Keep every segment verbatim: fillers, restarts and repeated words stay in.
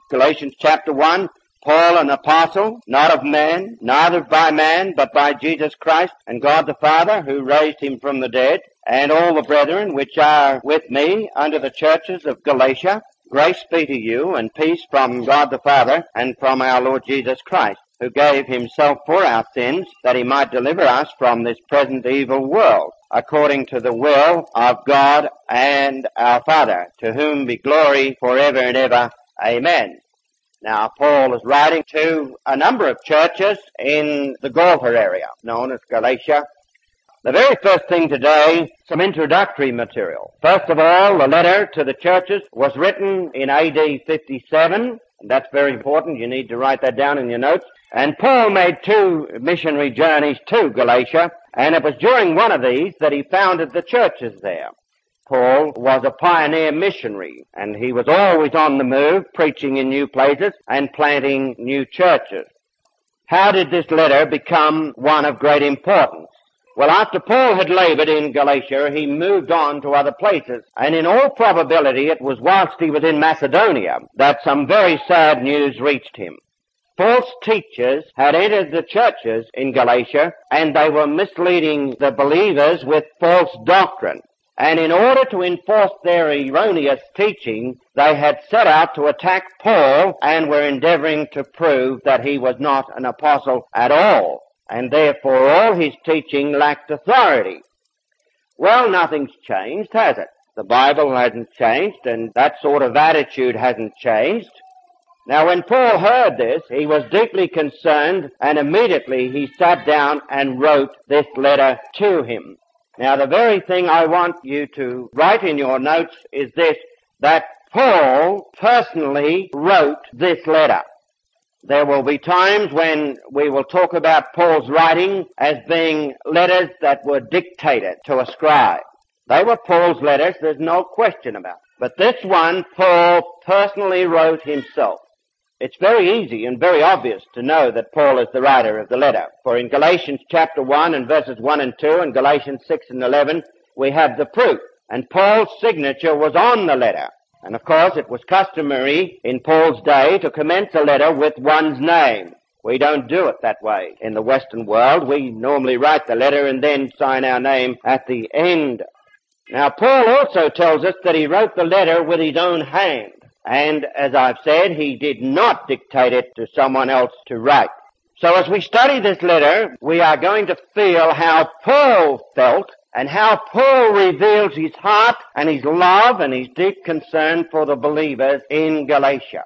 Galatians chapter one, Paul, an apostle, not of man, neither by man, but by Jesus Christ and God the Father, who raised him from the dead, and all the brethren which are with me under the churches of Galatia, grace be to you, and peace from God the Father and from our Lord Jesus Christ, who gave himself for our sins, that he might deliver us from this present evil world, according to the will of God and our Father, to whom be glory forever and ever. Amen. Now, Paul is writing to a number of churches in the Golgotha area, known as Galatia. The very first thing today, some introductory material. First of all, the letter to the churches was written in A D fifty-seven, and that's very important. You need to write that down in your notes. And Paul made two missionary journeys to Galatia, and it was during one of these that he founded the churches there. Paul was a pioneer missionary, and he was always on the move, preaching in new places and planting new churches. How did this letter become one of great importance? Well, after Paul had labored in Galatia, he moved on to other places, and in all probability it was whilst he was in Macedonia that some very sad news reached him. False teachers had entered the churches in Galatia, and they were misleading the believers with false doctrine. And in order to enforce their erroneous teaching, they had set out to attack Paul and were endeavoring to prove that he was not an apostle at all, and therefore all his teaching lacked authority. Well, nothing's changed, has it? The Bible hasn't changed, and that sort of attitude hasn't changed. Now, when Paul heard this, he was deeply concerned, and immediately he sat down and wrote this letter to him. Now, the very thing I want you to write in your notes is this, that Paul personally wrote this letter. There will be times when we will talk about Paul's writing as being letters that were dictated to a scribe. They were Paul's letters, there's no question about it. But this one, Paul personally wrote himself. It's very easy and very obvious to know that Paul is the writer of the letter. For in Galatians chapter one and verses one and two and Galatians six and eleven, we have the proof. And Paul's signature was on the letter. And of course, it was customary in Paul's day to commence a letter with one's name. We don't do it that way in the Western world. We normally write the letter and then sign our name at the end. Now, Paul also tells us that he wrote the letter with his own hand. And as I've said, he did not dictate it to someone else to write. So as we study this letter, we are going to feel how Paul felt and how Paul reveals his heart and his love and his deep concern for the believers in Galatia.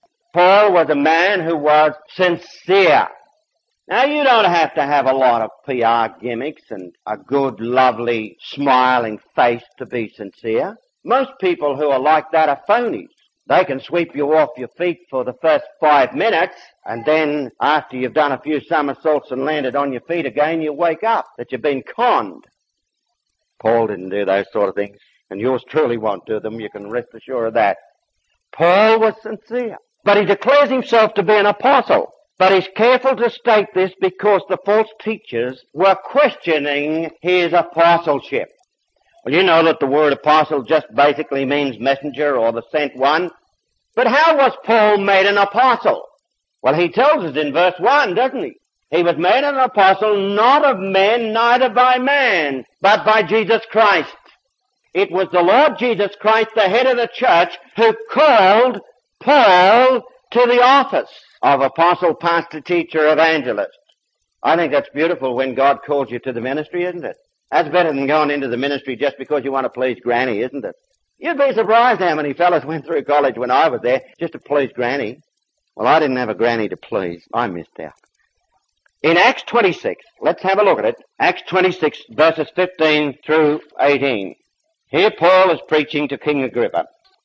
Paul was a man who was sincere. Now, you don't have to have a lot of P R gimmicks and a good, lovely, smiling face to be sincere. Most people who are like that are phonies. They can sweep you off your feet for the first five minutes, and then after you've done a few somersaults and landed on your feet again, you wake up that you've been conned. Paul didn't do those sort of things, and yours truly won't do them. You can rest assured of that. Paul was sincere, but he declares himself to be an apostle. But he's careful to state this because the false teachers were questioning his apostleship. Well, you know that the word apostle just basically means messenger or the sent one. But how was Paul made an apostle? Well, he tells us in verse one, doesn't he? He was made an apostle not of men, neither by man, but by Jesus Christ. It was the Lord Jesus Christ, the head of the church, who called Paul to the office of apostle, pastor, teacher, evangelist. I think that's beautiful when God calls you to the ministry, isn't it? That's better than going into the ministry just because you want to please Granny, isn't it? You'd be surprised how many fellas went through college when I was there just to please Granny. Well, I didn't have a Granny to please. I missed out. In Acts twenty-six, let's have a look at it. Acts twenty-six, verses fifteen through eighteen. Here Paul is preaching to King Agrippa.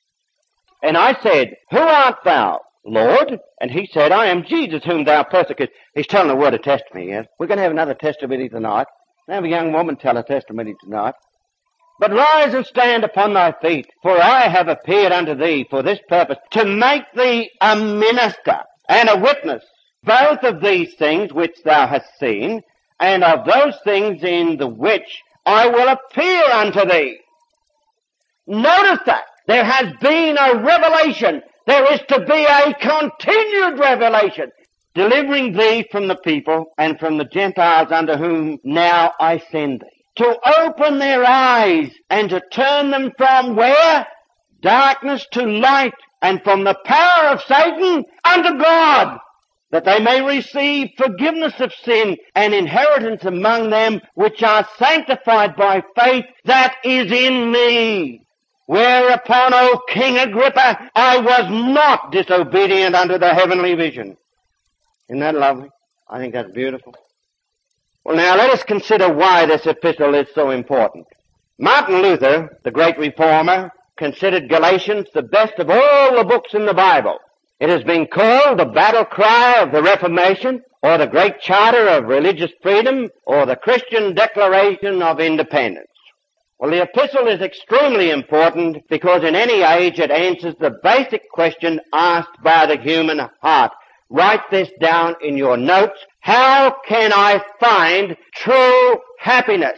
And I said, "Who art thou, Lord?" And he said, "I am Jesus whom thou persecutest." He's telling a word of testimony, yes? We're going to have another testimony tonight. Have a young woman tell a testimony tonight. "But rise and stand upon thy feet, for I have appeared unto thee for this purpose, to make thee a minister and a witness, both of these things which thou hast seen, and of those things in the which I will appear unto thee." Notice that. There has been a revelation There is to be a continued revelation, delivering thee from the people and from the Gentiles unto whom now I send thee. To open their eyes and to turn them from where? Darkness to light, and from the power of Satan unto God, that they may receive forgiveness of sin and inheritance among them which are sanctified by faith that is in me. Whereupon, O King Agrippa, I was not disobedient unto the heavenly vision. Isn't that lovely? I think that's beautiful. Well, now let us consider why this epistle is so important. Martin Luther, the great reformer, considered Galatians the best of all the books in the Bible. It has been called the battle cry of the Reformation, or the great charter of religious freedom, or the Christian Declaration of Independence. Well, the epistle is extremely important because in any age it answers the basic question asked by the human heart. Write this down in your notes. How can I find true happiness?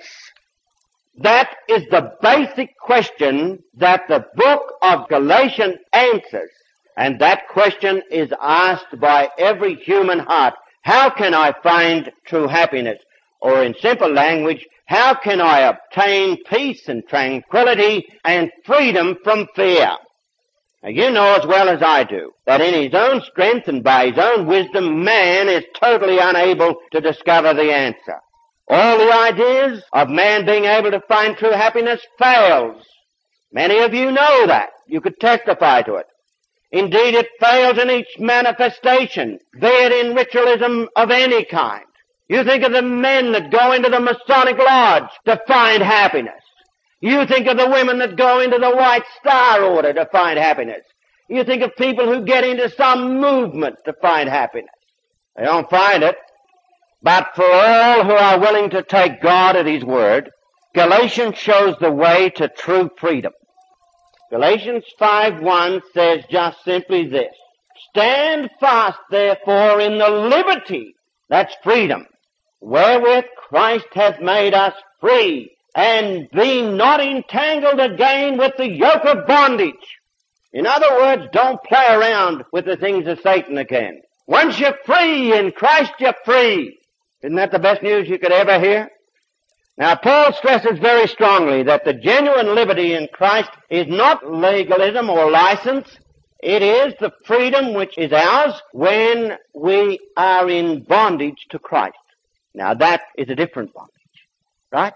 That is the basic question that the book of Galatians answers. And that question is asked by every human heart. How can I find true happiness? Or in simple language, how can I obtain peace and tranquility and freedom from fear? Now, you know as well as I do that in his own strength and by his own wisdom, man is totally unable to discover the answer. All the ideas of man being able to find true happiness fails. Many of you know that. You could testify to it. Indeed, it fails in each manifestation, be it in ritualism of any kind. You think of the men that go into the Masonic Lodge to find happiness. You think of the women that go into the White Star Order to find happiness. You think of people who get into some movement to find happiness. They don't find it. But for all who are willing to take God at His word, Galatians shows the way to true freedom. Galatians five one says just simply this: Stand fast, therefore, in the liberty, that's freedom, wherewith Christ hath made us free, and be not entangled again with the yoke of bondage. In other words, don't play around with the things of Satan again. Once you're free in Christ, you're free. Isn't that the best news you could ever hear? Now, Paul stresses very strongly that the genuine liberty in Christ is not legalism or license. It is the freedom which is ours when we are in bondage to Christ. Now, that is a different bondage, right?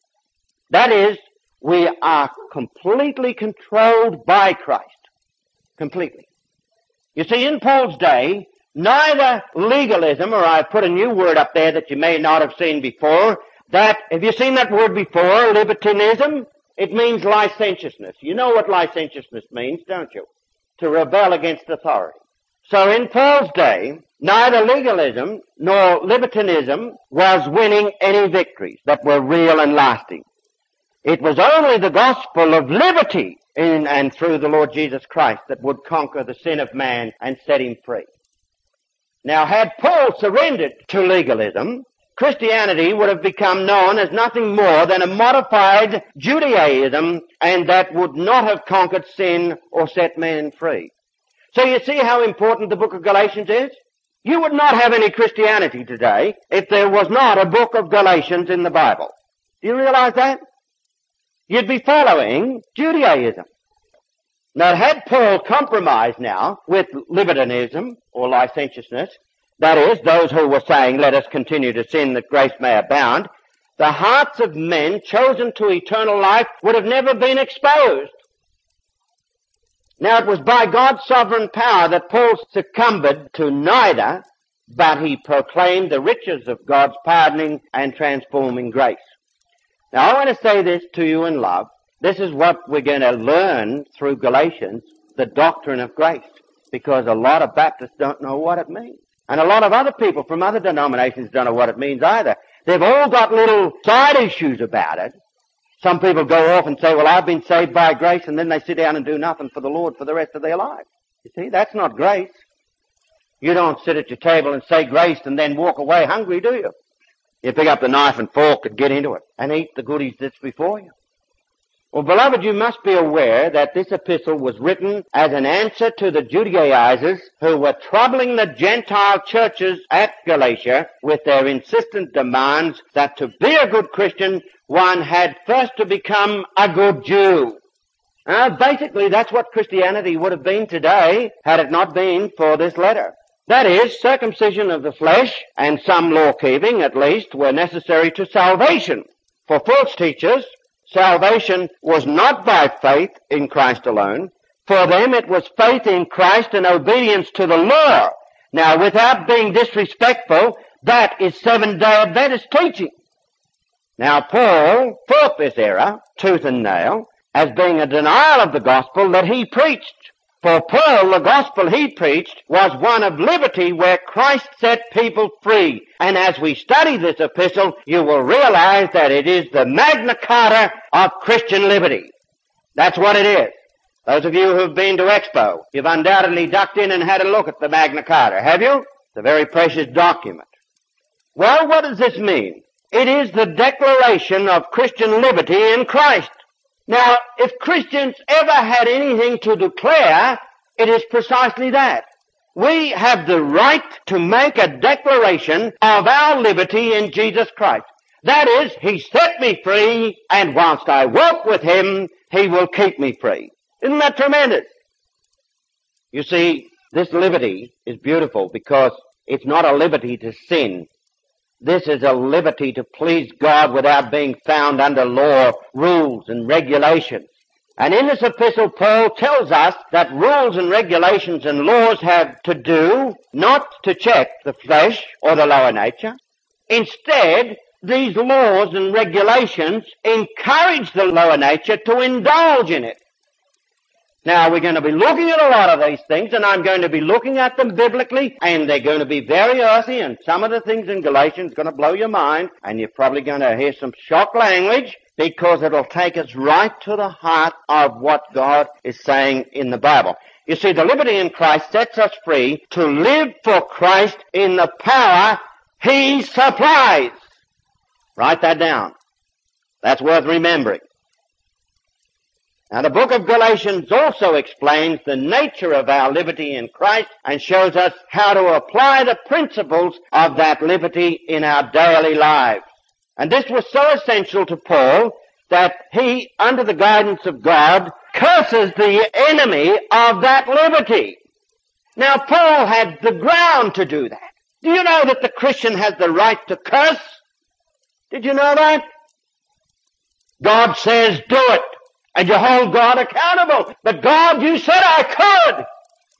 That is, we are completely controlled by Christ. Completely. You see, in Paul's day, neither legalism, or I've put a new word up there that you may not have seen before, that, have you seen that word before, libertinism? It means licentiousness. You know what licentiousness means, don't you? To rebel against authority. So in Paul's day, neither legalism nor libertinism was winning any victories that were real and lasting. It was only the gospel of liberty in and through the Lord Jesus Christ that would conquer the sin of man and set him free. Now, had Paul surrendered to legalism, Christianity would have become known as nothing more than a modified Judaism, and that would not have conquered sin or set man free. So you see how important the book of Galatians is? You would not have any Christianity today if there was not a book of Galatians in the Bible. Do you realize that? You'd be following Judaism. Now, had Paul compromised now with libertinism or licentiousness, that is, those who were saying, let us continue to sin that grace may abound, the hearts of men chosen to eternal life would have never been exposed. Now, it was by God's sovereign power that Paul succumbed to neither, but he proclaimed the riches of God's pardoning and transforming grace. Now, I want to say this to you in love. This is what we're going to learn through Galatians, the doctrine of grace, because a lot of Baptists don't know what it means. And a lot of other people from other denominations don't know what it means either. They've all got little side issues about it. Some people go off and say, well, I've been saved by grace, and then they sit down and do nothing for the Lord for the rest of their life. You see, that's not grace. You don't sit at your table and say grace and then walk away hungry, do you? You pick up the knife and fork and get into it and eat the goodies that's before you. Well, beloved, you must be aware that this epistle was written as an answer to the Judaizers who were troubling the Gentile churches at Galatia with their insistent demands that to be a good Christian, one had first to become a good Jew. Uh, basically, that's what Christianity would have been today had it not been for this letter. That is, circumcision of the flesh and some law-keeping, at least, were necessary to salvation. For false teachers, salvation was not by faith in Christ alone. For them it was faith in Christ and obedience to the law. Now, without being disrespectful, that is Seventh-day Adventist teaching. Now, Paul fought this error, tooth and nail, as being a denial of the gospel that he preached. For Paul, the gospel he preached was one of liberty where Christ set people free. And as we study this epistle, you will realize that it is the Magna Carta of Christian liberty. That's what it is. Those of you who have been to Expo, you've undoubtedly ducked in and had a look at the Magna Carta, have you? It's a very precious document. Well, what does this mean? It is the declaration of Christian liberty in Christ. Now, if Christians ever had anything to declare, it is precisely that. We have the right to make a declaration of our liberty in Jesus Christ. That is, He set me free, and whilst I walk with Him, He will keep me free. Isn't that tremendous? You see, this liberty is beautiful because it's not a liberty to sin. This is a liberty to please God without being found under law, rules, and regulations. And in this epistle, Paul tells us that rules and regulations and laws have to do not to check the flesh or the lower nature. Instead, these laws and regulations encourage the lower nature to indulge in it. Now, we're going to be looking at a lot of these things, and I'm going to be looking at them biblically, and they're going to be very earthy, and some of the things in Galatians are going to blow your mind, and you're probably going to hear some shock language, because it'll take us right to the heart of what God is saying in the Bible. You see, the liberty in Christ sets us free to live for Christ in the power He supplies. Write that down. That's worth remembering. Now, the book of Galatians also explains the nature of our liberty in Christ and shows us how to apply the principles of that liberty in our daily lives. And this was so essential to Paul that he, under the guidance of God, curses the enemy of that liberty. Now, Paul had the ground to do that. Do you know that the Christian has the right to curse? Did you know that? God says, do it. And you hold God accountable. But God, you said I could.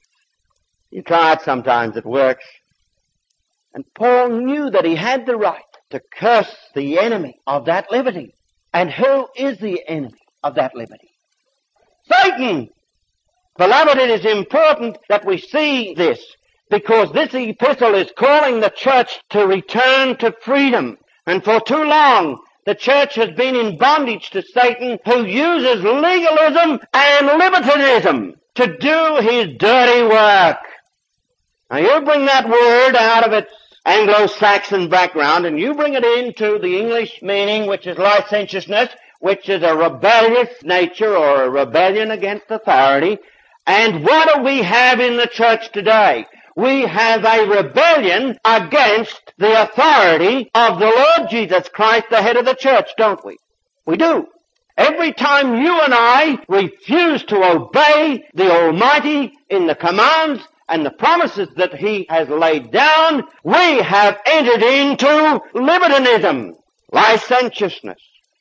You try it sometimes, it works. And Paul knew that he had the right to curse the enemy of that liberty. And who is the enemy of that liberty? Satan! Beloved, it is important that we see this, because this epistle is calling the church to return to freedom. And for too long, the church has been in bondage to Satan, who uses legalism and libertinism to do his dirty work. Now you bring that word out of its Anglo-Saxon background and you bring it into the English meaning, which is licentiousness, which is a rebellious nature or a rebellion against authority. And what do we have in the church today? We have a rebellion against the authority of the Lord Jesus Christ, the head of the church, don't we? We do. Every time you and I refuse to obey the Almighty in the commands and the promises that He has laid down, we have entered into libertinism, licentiousness.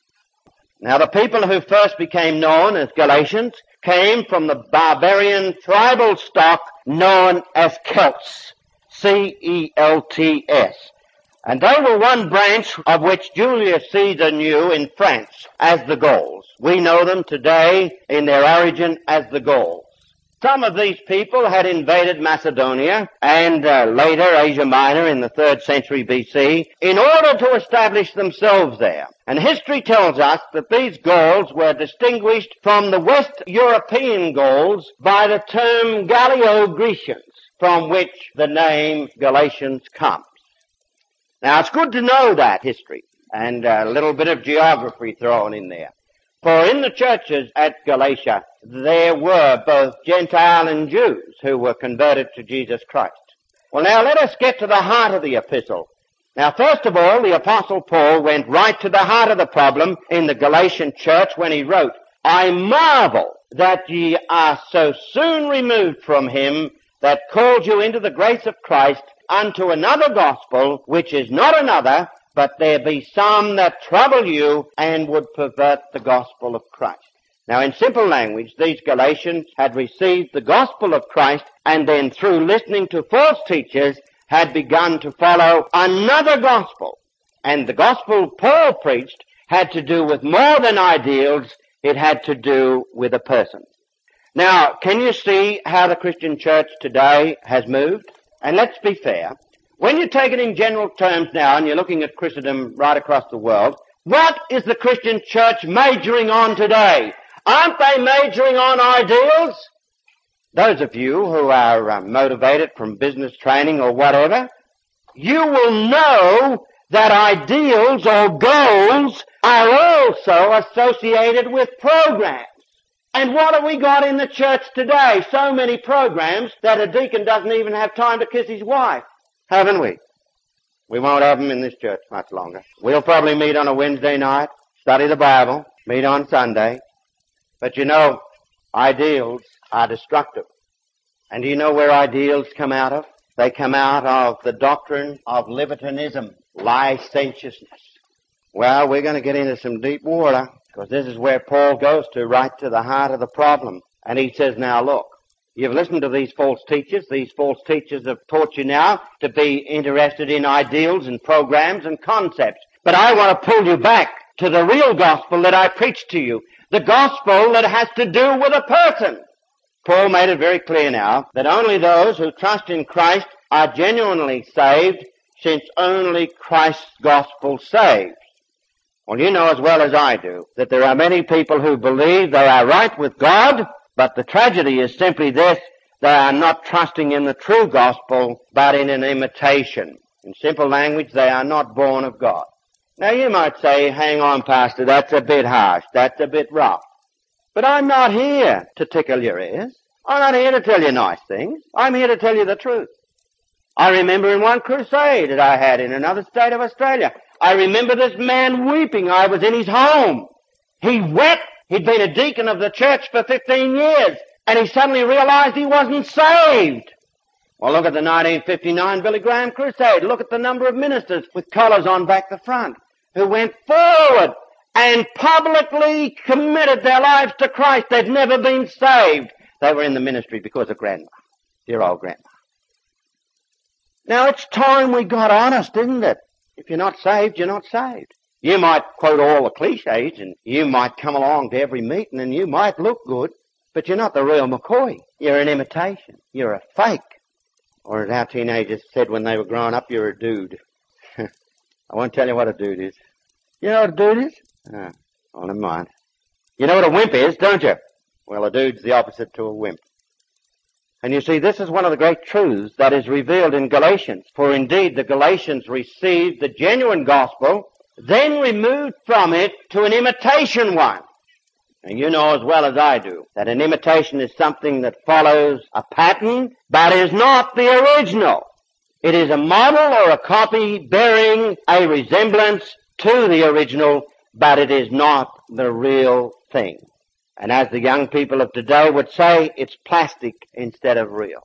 Now, the people who first became known as Galatians came from the barbarian tribal stock known as Celts, C E L T S. And they were one branch of which Julius Caesar knew in France as the Gauls. We know them today in their origin as the Gauls. Some of these people had invaded Macedonia and uh, later Asia Minor in the third century B C in order to establish themselves there. And history tells us that these Gauls were distinguished from the West European Gauls by the term Gallio-Grecians, from which the name Galatians comes. Now, it's good to know that history and a little bit of geography thrown in there. For in the churches at Galatia, there were both Gentile and Jews who were converted to Jesus Christ. Well, now let us get to the heart of the epistle. Now, first of all, the Apostle Paul went right to the heart of the problem in the Galatian church when he wrote, I marvel that ye are so soon removed from him that called you into the grace of Christ unto another gospel, which is not another, but there be some that trouble you and would pervert the gospel of Christ. Now, in simple language, these Galatians had received the gospel of Christ and then through listening to false teachers had begun to follow another gospel. And the gospel Paul preached had to do with more than ideals. It had to do with a person. Now, can you see how the Christian church today has moved? And let's be fair. When you take it in general terms now and you're looking at Christendom right across the world, what is the Christian church majoring on today? Aren't they majoring on ideals? Those of you who are uh, motivated from business training or whatever, you will know that ideals or goals are also associated with programs. And what have we got in the church today? So many programs that a deacon doesn't even have time to kiss his wife, haven't we? We won't have them in this church much longer. We'll probably meet on a Wednesday night, study the Bible, meet on Sunday. But you know, ideals are destructive. And do you know where ideals come out of? They come out of the doctrine of libertinism, licentiousness. Well, we're going to get into some deep water, because this is where Paul goes to, right to the heart of the problem. And he says, now look, you've listened to these false teachers. These false teachers have taught you now to be interested in ideals and programs and concepts. But I want to pull you back to the real gospel that I preached to you, the gospel that has to do with a person. Paul made it very clear now that only those who trust in Christ are genuinely saved, since only Christ's gospel saves. Well, you know as well as I do that there are many people who believe they are right with God, but the tragedy is simply this: they are not trusting in the true gospel, but in an imitation. In simple language, they are not born of God. Now, you might say, hang on, Pastor, that's a bit harsh, that's a bit rough. But I'm not here to tickle your ears. I'm not here to tell you nice things. I'm here to tell you the truth. I remember in one crusade that I had in another state of Australia, I remember this man weeping. I was in his home. He wept. He'd been a deacon of the church for fifteen years, and he suddenly realized he wasn't saved. Well, look at the nineteen fifty-nine Billy Graham crusade. Look at the number of ministers with collars on back the front who went forward and publicly committed their lives to Christ. They'd never been saved. They were in the ministry because of Grandma, dear old Grandma. Now, it's time we got honest, isn't it? If you're not saved, you're not saved. You might quote all the cliches, and you might come along to every meeting, and you might look good, but you're not the real McCoy. You're an imitation. You're a fake. Or as our teenagers said when they were growing up, you're a dude. I won't tell you what a dude is. You know what a dude is? Oh, oh, never mind. You know what a wimp is, don't you? Well, a dude's the opposite to a wimp. And you see, this is one of the great truths that is revealed in Galatians. For indeed, the Galatians received the genuine gospel, then removed from it to an imitation one. And you know as well as I do that an imitation is something that follows a pattern, but is not the original. It is a model or a copy bearing a resemblance to the original, but it is not the real thing. And as the young people of today would say, it's plastic instead of real.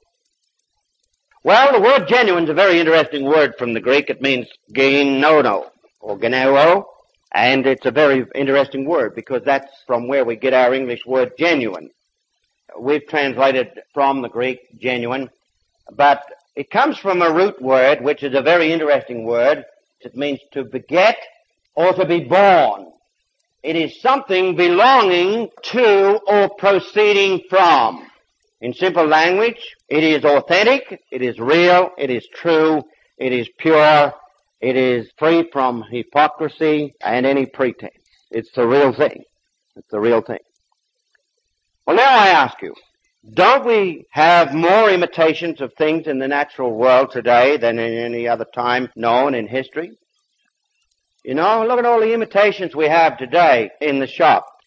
Well, the word genuine is a very interesting word from the Greek. It means genono or genero, and it's a very interesting word because that's from where we get our English word genuine. We've translated from the Greek genuine, but it comes from a root word, which is a very interesting word. It means to beget or to be born. It is something belonging to or proceeding from. In simple language, it is authentic, it is real, it is true, it is pure, it is free from hypocrisy and any pretense. It's the real thing. It's the real thing. Well, now I ask you, don't we have more imitations of things in the natural world today than in any other time known in history? You know, look at all the imitations we have today in the shop.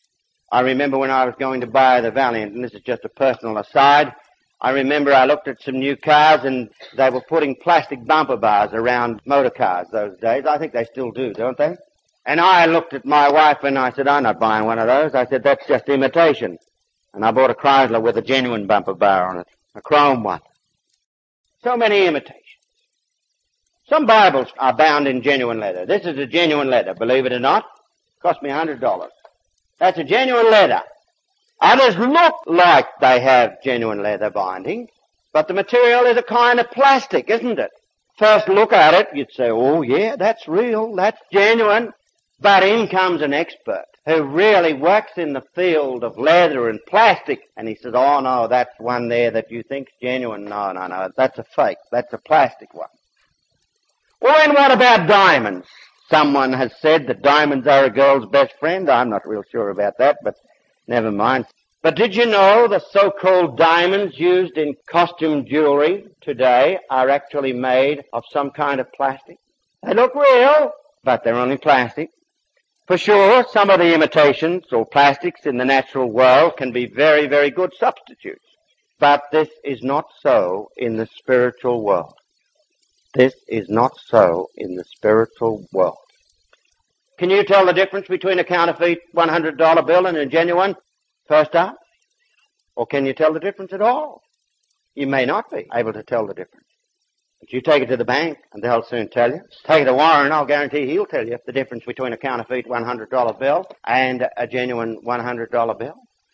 I remember when I was going to buy the Valiant, and this is just a personal aside, I remember I looked at some new cars and they were putting plastic bumper bars around motor cars those days. I think they still do, don't they? And I looked at my wife and I said, I'm not buying one of those. I said, that's just imitation. And I bought a Chrysler with a genuine bumper bar on it, a chrome one. So many imitations. Some Bibles are bound in genuine leather. This is a genuine leather, believe it or not. It cost me one hundred dollars. That's a genuine leather. Others look like they have genuine leather bindings, but the material is a kind of plastic, isn't it? First look at it, you'd say, oh yeah, that's real, that's genuine. But in comes an expert who really works in the field of leather and plastic, and he says, oh no, that's one there that you think's genuine. No, no, no, that's a fake, that's a plastic one. Well, and what about diamonds? Someone has said that diamonds are a girl's best friend. I'm not real sure about that, but never mind. But did you know the so-called diamonds used in costume jewelry today are actually made of some kind of plastic? They look real, but they're only plastic. For sure, some of the imitations or plastics in the natural world can be very, very good substitutes. But this is not so in the spiritual world. This is not so in the spiritual world. Can you tell the difference between a counterfeit one hundred dollar bill and a genuine first up? Or can you tell the difference at all? You may not be able to tell the difference. But you take it to the bank and they'll soon tell you. Take it to Warren, I'll guarantee he'll tell you the difference between a counterfeit one hundred dollar bill and a genuine one hundred dollar bill.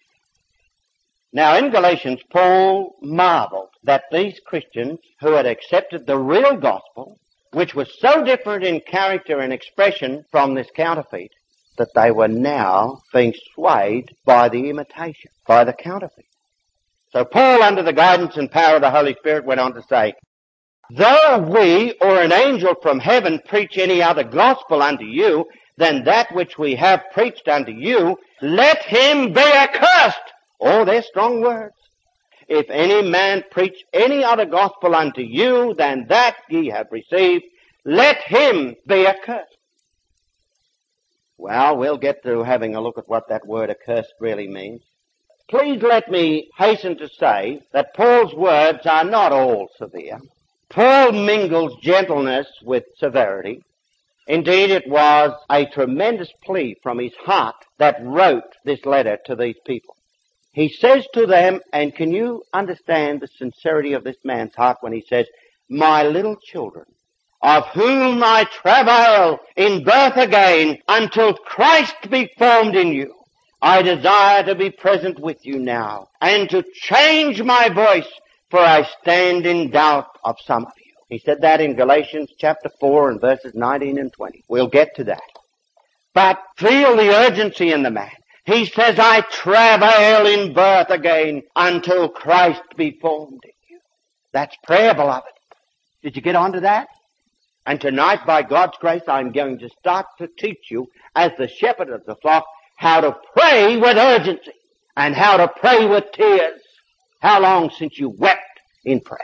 Now in Galatians, Paul marveled that these Christians who had accepted the real gospel, which was so different in character and expression from this counterfeit, that they were now being swayed by the imitation, by the counterfeit. So Paul, under the guidance and power of the Holy Spirit, went on to say, though we or an angel from heaven preach any other gospel unto you than that which we have preached unto you, let him be accursed. Oh, they're strong words. If any man preach any other gospel unto you than that ye have received, let him be accursed. Well, we'll get to having a look at what that word accursed really means. Please let me hasten to say that Paul's words are not all severe. Paul mingles gentleness with severity. Indeed, it was a tremendous plea from his heart that wrote this letter to these people. He says to them, and can you understand the sincerity of this man's heart when he says, my little children, of whom I travail in birth again until Christ be formed in you. I desire to be present with you now and to change my voice, for I stand in doubt of some of you. He said that in Galatians chapter four and verses nineteen and twenty. We'll get to that. But feel the urgency in the man. He says, I travail in birth again until Christ be formed in you. That's prayer, beloved. Did you get on to that? And tonight, by God's grace, I'm going to start to teach you, as the shepherd of the flock, how to pray with urgency and how to pray with tears. How long since you wept in prayer?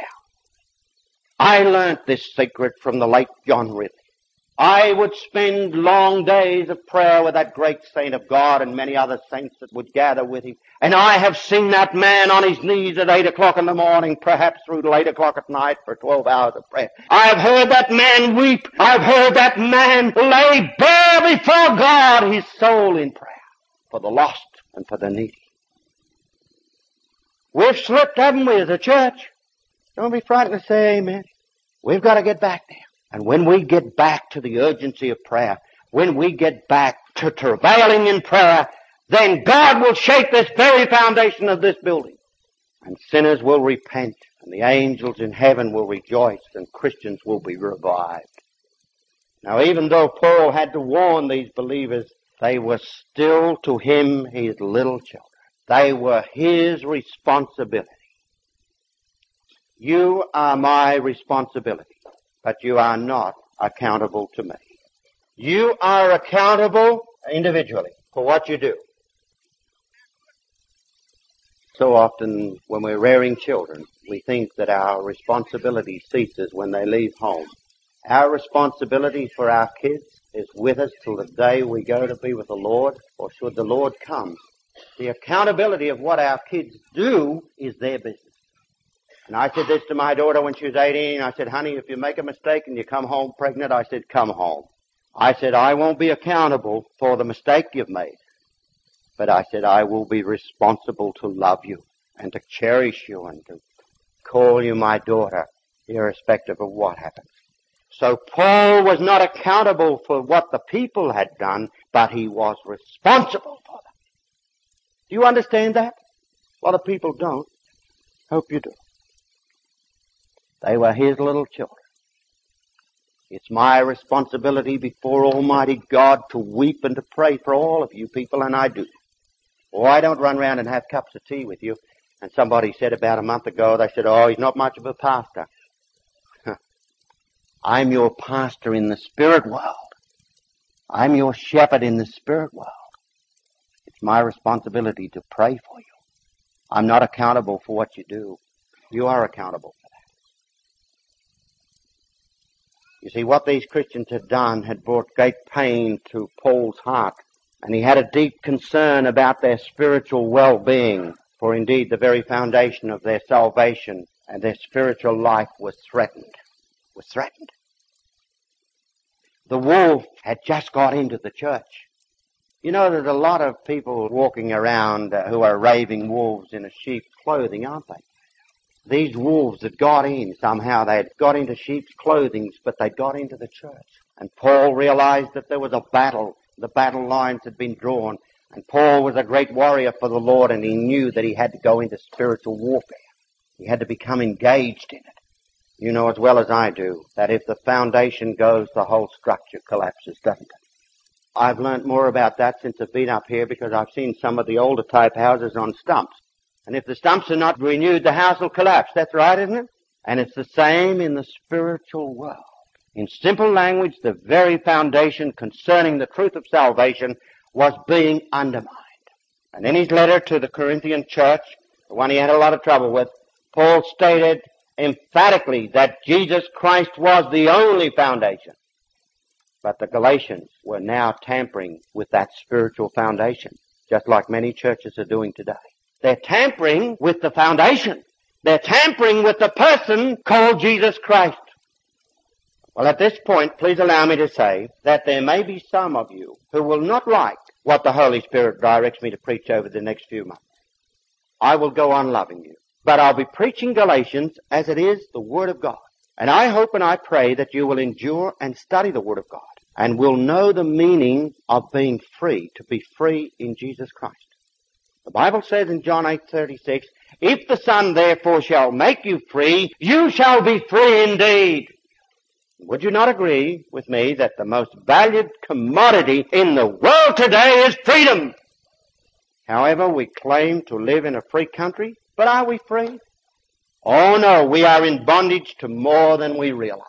I learnt this secret from the late John Ridley. I would spend long days of prayer with that great saint of God and many other saints that would gather with him. And I have seen that man on his knees at eight o'clock in the morning, perhaps through to eight o'clock at night for twelve hours of prayer. I've heard that man weep. I've heard that man lay bare before God his soul in prayer for the lost and for the needy. We've slipped, haven't we, as a church? Don't be frightened to say amen. We've got to get back there. And when we get back to the urgency of prayer, when we get back to travailing in prayer, then God will shake this very foundation of this building. And sinners will repent, and the angels in heaven will rejoice, and Christians will be revived. Now, even though Paul had to warn these believers, they were still to him his little children. They were his responsibility. You are my responsibility, but you are not accountable to me. You are accountable individually for what you do. So often when we're rearing children, we think that our responsibility ceases when they leave home. Our responsibility for our kids is with us till the day we go to be with the Lord, or should the Lord come, The accountability of what our kids do is their business. And I said this to my daughter when she was eighteen. I said, honey, if you make a mistake and you come home pregnant, I said, come home. I said, I won't be accountable for the mistake you've made. But I said, I will be responsible to love you and to cherish you and to call you my daughter, irrespective of what happens. So Paul was not accountable for what the people had done, but he was responsible for them. Do you understand that? A lot of people don't. Hope you do. They were his little children. It's my responsibility before Almighty God to weep and to pray for all of you people, and I do. Oh, I don't run around and have cups of tea with you. And somebody said about a month ago, they said, oh, he's not much of a pastor. I'm your pastor in the spirit world. I'm your shepherd in the spirit world. It's my responsibility to pray for you. I'm not accountable for what you do. You are accountable for that. You see, what these Christians had done had brought great pain to Paul's heart, and he had a deep concern about their spiritual well-being, for indeed the very foundation of their salvation and their spiritual life was threatened. Was threatened. The wolf had just got into the church. You know, there's a lot of people walking around uh, who are raving wolves in a sheep's clothing, aren't they? These wolves had got in somehow. They had got into sheep's clothing, but they got into the church. And Paul realized that there was a battle. The battle lines had been drawn. And Paul was a great warrior for the Lord, and he knew that he had to go into spiritual warfare. He had to become engaged in it. You know as well as I do that if the foundation goes, the whole structure collapses, doesn't it? I've learnt more about that since I've been up here because I've seen some of the older type houses on stumps. And if the stumps are not renewed, the house will collapse. That's right, isn't it? And it's the same in the spiritual world. In simple language, the very foundation concerning the truth of salvation was being undermined. And in his letter to the Corinthian church, the one he had a lot of trouble with, Paul stated emphatically that Jesus Christ was the only foundation. But the Galatians were now tampering with that spiritual foundation, just like many churches are doing today. They're tampering with the foundation. They're tampering with the person called Jesus Christ. Well, at this point, please allow me to say that there may be some of you who will not like what the Holy Spirit directs me to preach over the next few months. I will go on loving you. But I'll be preaching Galatians as it is the Word of God. And I hope and I pray that you will endure and study the Word of God and will know the meaning of being free, to be free in Jesus Christ. The Bible says in John eight thirty-six, if the Son therefore shall make you free, you shall be free indeed. Would you not agree with me that the most valued commodity in the world today is freedom? However, we claim to live in a free country, but are we free? Oh no, we are in bondage to more than we realize.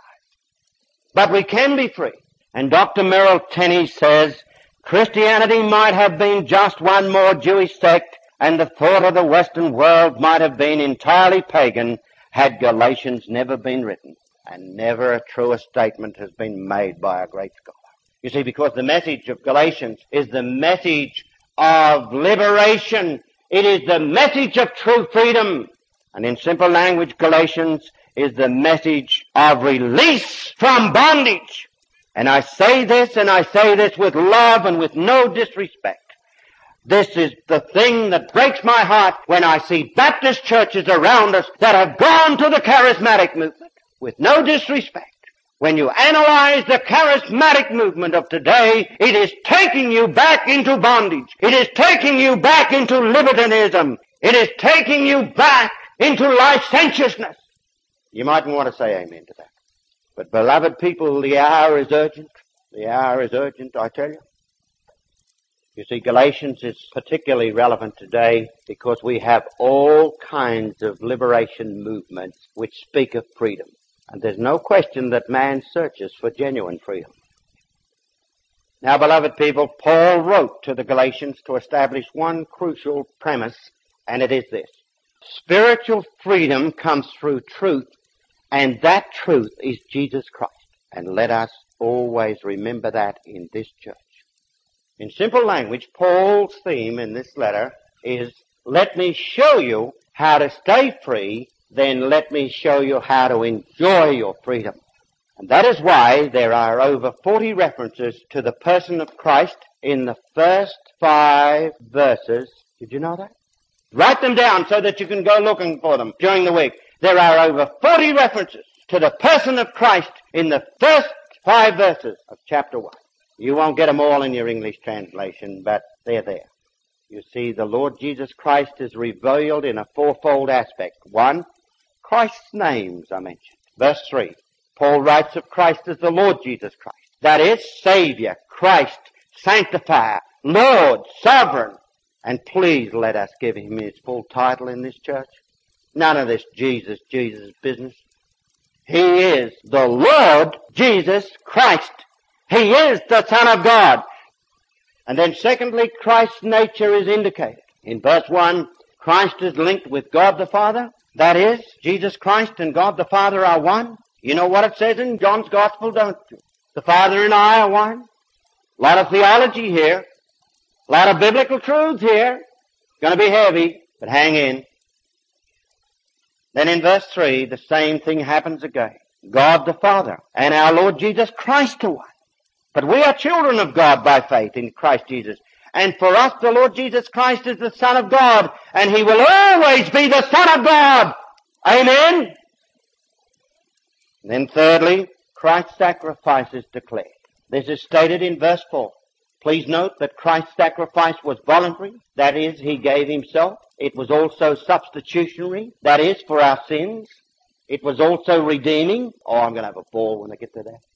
But we can be free. And Doctor Merrill Tenney says, Christianity might have been just one more Jewish sect, and the thought of the Western world might have been entirely pagan had Galatians never been written. And never a truer statement has been made by a great scholar. You see, because the message of Galatians is the message of liberation. It is the message of true freedom. And in simple language, Galatians is the message of release from bondage. And I say this, and I say this with love and with no disrespect. This is the thing that breaks my heart when I see Baptist churches around us that have gone to the charismatic movement. With no disrespect. When you analyze the charismatic movement of today, it is taking you back into bondage. It is taking you back into libertinism. It is taking you back into licentiousness. You mightn't want to say amen to that. But beloved people, the hour is urgent. The hour is urgent, I tell you. You see, Galatians is particularly relevant today because we have all kinds of liberation movements which speak of freedom. And there's no question that man searches for genuine freedom. Now, beloved people, Paul wrote to the Galatians to establish one crucial premise, and it is this. Spiritual freedom comes through truth, and that truth is Jesus Christ. And let us always remember that in this church. In simple language, Paul's theme in this letter is, let me show you how to stay free, then let me show you how to enjoy your freedom. And that is why there are over forty references to the person of Christ in the first five verses. Did you know that? Write them down so that you can go looking for them during the week. There are over forty references to the person of Christ in the first five verses of chapter one. You won't get them all in your English translation, but they're there. You see, the Lord Jesus Christ is revealed in a fourfold aspect. One, Christ's names are mentioned. Verse three, Paul writes of Christ as the Lord Jesus Christ. That is, Savior, Christ, Sanctifier, Lord, Sovereign. And please let us give him his full title in this church. None of this Jesus, Jesus business. He is the Lord Jesus Christ. He is the Son of God. And then secondly, Christ's nature is indicated. In verse one, Christ is linked with God the Father. That is, Jesus Christ and God the Father are one. You know what it says in John's Gospel, don't you? The Father and I are one. A lot of theology here. A lot of biblical truths here. Going to be heavy, but hang in. Then in verse three, the same thing happens again. God the Father and our Lord Jesus Christ are one. But we are children of God by faith in Christ Jesus. And for us, the Lord Jesus Christ is the Son of God, and He will always be the Son of God. Amen? Then thirdly, Christ's sacrifice is declared. This is stated in verse four. Please note that Christ's sacrifice was voluntary. That is, He gave Himself. It was also substitutionary. That is, for our sins. It was also redeeming. Oh, I'm going to have a ball when I get to that.